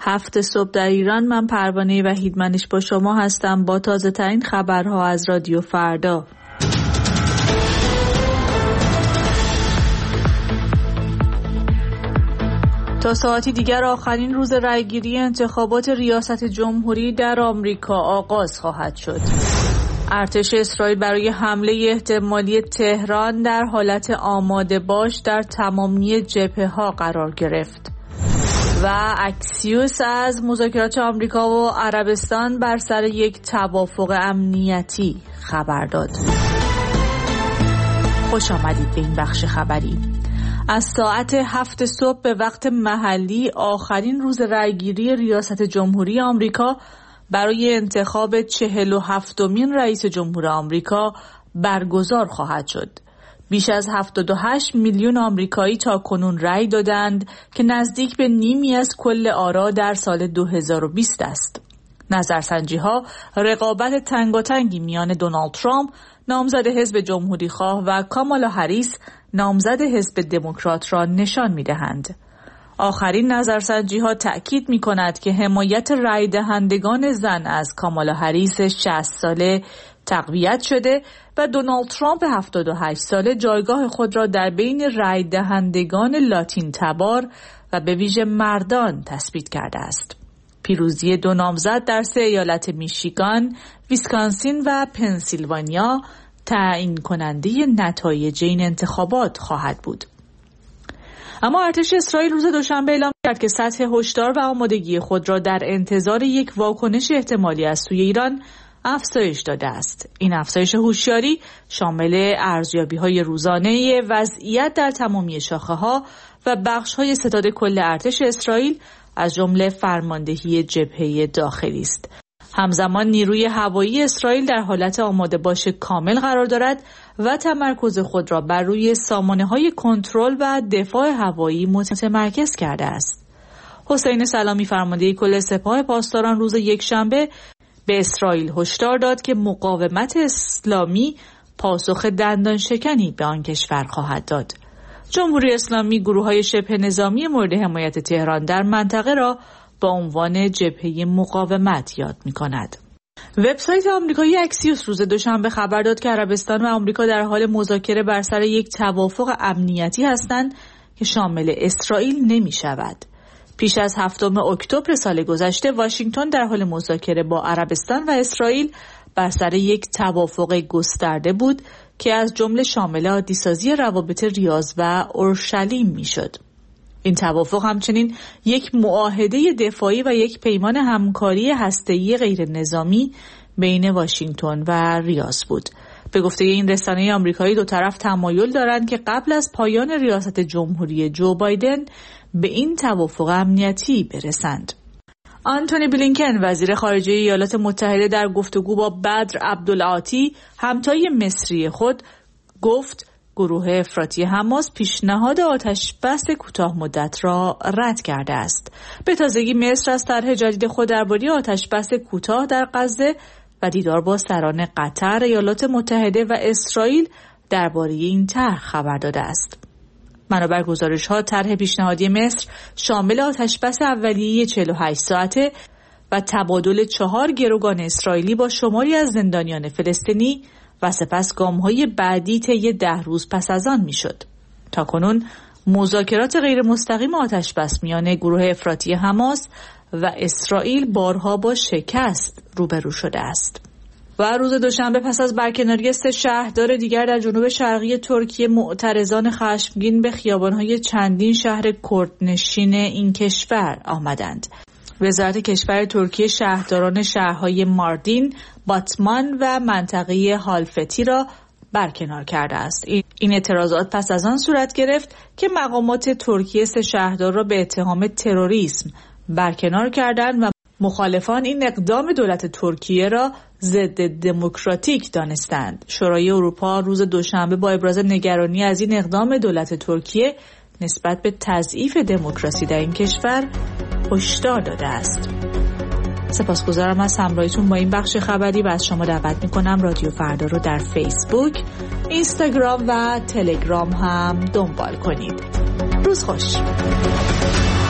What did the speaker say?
7 صبح در ایران. من پروانه وحیدمنش با شما هستم با تازه ترین خبرها از رادیو فردا. تا ساعتی دیگر آخرین روز رأیگیری انتخابات ریاست جمهوری در آمریکا آغاز خواهد شد. ارتش اسرائیل برای حمله احتمالی تهران در حالت آماده باش در تمامی جبهه‌ها قرار گرفت و اکسیوس از مذاکرات آمریکا و عربستان بر سر یک توافق امنیتی خبر داد. خوش آمدید به این بخش خبری. از ساعت 7 صبح به وقت محلی آخرین روز رأیگیری ریاست جمهوری آمریکا برای انتخاب 47مین رئیس جمهور آمریکا برگزار خواهد شد. بیش از 78 میلیون آمریکایی تا کنون رأی دادند که نزدیک به نیمی از کل آرا در سال 2020 است. نظرسنجی‌ها رقابت تنگاتنگی میان دونالد ترامپ نامزد حزب جمهوری خواه و کامالا هریس نامزد حزب دموکرات را نشان می‌دهند. آخرین نظرسنجی‌ها تأکید می‌کند که حمایت رأی دهندگان زن از کامالا هریس 60 ساله تقویت شده و دونالد ترامپ 78 ساله جایگاه خود را در بین رأی دهندگان لاتین تبار و به ویژه مردان تثبیت کرده است. پیروزی دو نامزد در 3 ایالت میشیگان، ویسکانسین و پنسیلوانیا تعیین کننده نتایج این انتخابات خواهد بود. اما ارتش اسرائیل روز دوشنبه اعلام کرد که سطح هشدار و آمادگی خود را در انتظار یک واکنش احتمالی از سوی ایران افزایش داده است. این افزایش هوشیاری شامل ارزیابی‌های روزانه وضعیت در تمامی شاخه‌ها و بخش‌های ستاد کل ارتش اسرائیل از جمله فرماندهی جبهه داخلی است. همزمان نیروی هوایی اسرائیل در حالت آماده باش کامل قرار دارد و تمرکز خود را بر روی سامانه‌های کنترل و دفاع هوایی متمرکز کرده است. حسین سلامی فرمانده کل سپاه پاسداران روز یکشنبه به اسرائیل هشدار داد که مقاومت اسلامی پاسخ دندان شکنی به آن کشور خواهد داد. جمهوری اسلامی گروه‌های شبه نظامی مورد حمایت تهران در منطقه را با عنوان جبهه مقاومت یاد می‌کند. وبسایت آمریکایی اکسیوس روز دوشنبه خبر داد که عربستان و آمریکا در حال مذاکره بر سر یک توافق امنیتی هستند که شامل اسرائیل نمی‌شود. پیش از 7 اکتبر سال گذشته واشنگتن در حال مذاکره با عربستان و اسرائیل بر سر یک توافق گسترده بود که از جمله شامل عادی‌سازی روابط ریاض و اورشلیم میشد. این توافق همچنین یک معاهده دفاعی و یک پیمان همکاری هسته‌ای غیر نظامی بین واشنگتن و ریاض بود. به گفته این رسانه آمریکایی دو طرف تمایل دارند که قبل از پایان ریاست جمهوری جو بایدن به این توافق امنیتی برسند. آنتونی بلینکن وزیر خارجه ایالات متحده در گفتگو با بدر عبدالعاطی همتای مصری خود گفت گروه افراطی حماس پیشنهاد آتشبس کوتاه مدت را رد کرده است. به تازگی مصر از طرح جدید خود درباره آتشبس کوتاه در غزه و دیدار با سران قطر، ایالات متحده و اسرائیل درباره این طرح خبر داده است. منابع گزارش‌ها طرح پیشنهادی مصر شامل آتشبس اولیه 48 ساعته و تبادل 4 گروگان اسرائیلی با شماری از زندانیان فلسطینی و سپس گام‌های بعدی طی 10 روز پس از آن میشد. تاکنون مذاکرات غیر مستقیم آتشبس میان گروه افراطی حماس و اسرائیل بارها با شکست روبرو شده است. و روز دوشنبه پس از برکناری 3 شهردار دیگر در جنوب شرقی ترکیه، معترضان خشمگین به خیابان‌های چندین شهر کردنشین این کشور آمدند. وزارت کشور ترکیه شهرداران شهرهای ماردین، باتمان و منطقه هالفتی را برکنار کرده است. این اعتراضات پس از آن صورت گرفت که مقامات ترکیه 3 شهردار را به اتهام تروریسم برکنار کردند و مخالفان این اقدام دولت ترکیه را ضد دموکراتیک دانستند. شورای اروپا روز دوشنبه با ابراز نگرانی از این اقدام دولت ترکیه نسبت به تضعیف دموکراسی در این کشور هشدار داده است. سپاسگزارم از همراهیتون با این بخش خبری و از شما دعوت میکنم رادیو فردا رو در فیسبوک، اینستاگرام و تلگرام هم دنبال کنید. روز خوش.